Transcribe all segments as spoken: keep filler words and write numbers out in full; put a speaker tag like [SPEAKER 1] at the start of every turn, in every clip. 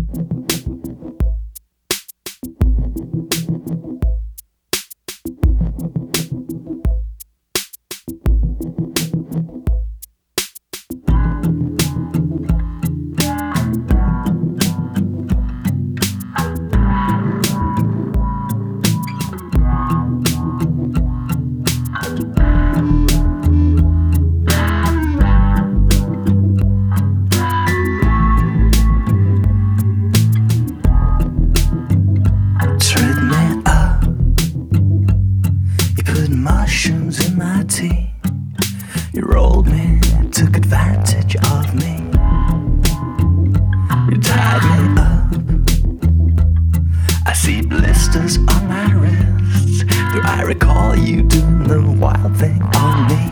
[SPEAKER 1] Mushrooms in my tea. You rolled me, took advantage of me. You tied me up. I see blisters on my wrists. Do I recall you doing the wild thing on me?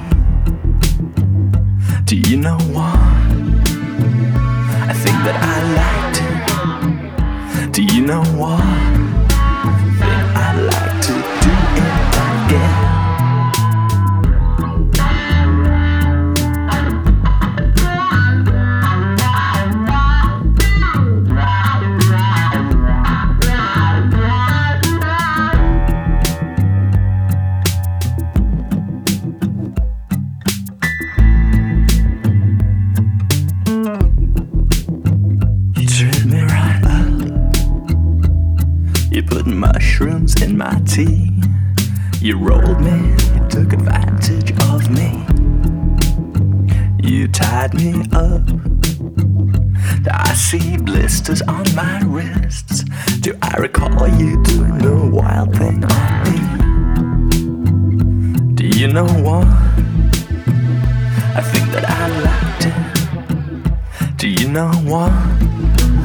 [SPEAKER 1] Do you know what? I think that I liked it. Do you know what? I think I'd like to do it again. You put mushrooms in my tea. You rolled me, you took advantage of me. You tied me up. I see blisters on my wrists. Do I recall you doing the wild thing on me? Do you know what? I think that I liked it. Do you know what?